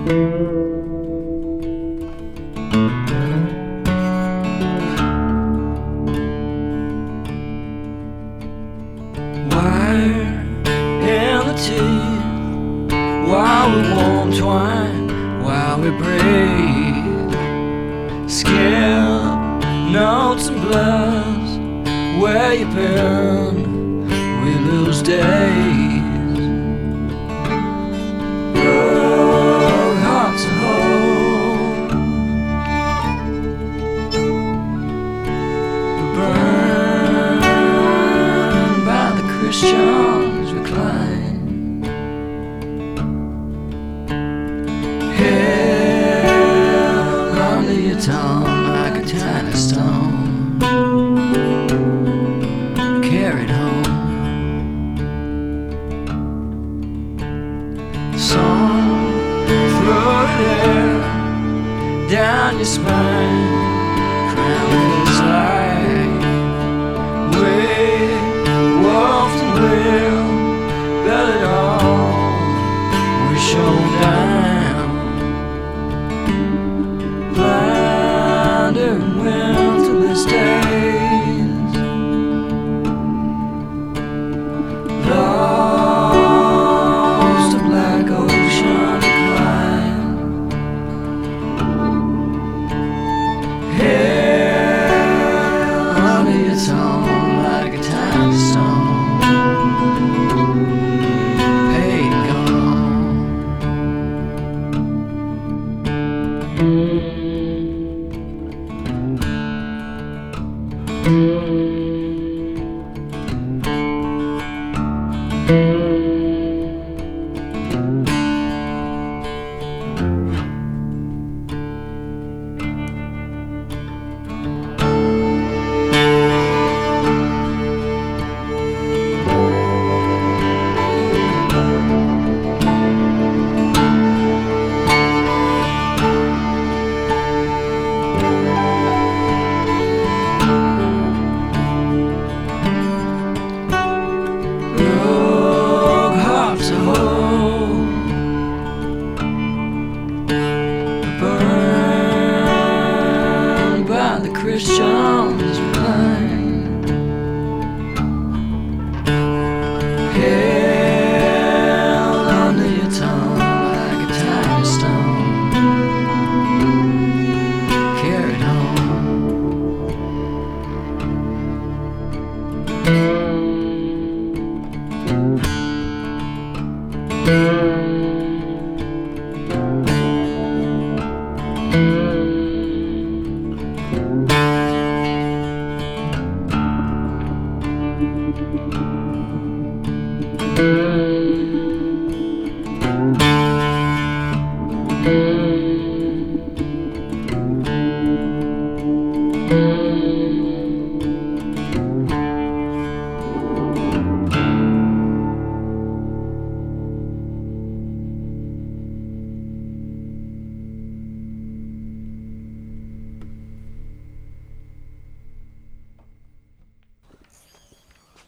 Wire in the teeth while we warm twine, while we breathe. Skip notes and blurs where you've been. We lose days. Heart to hold. We burn by the Christians recline. Held under your tongue like a tiny stone, carried home. Song floated air down your spine.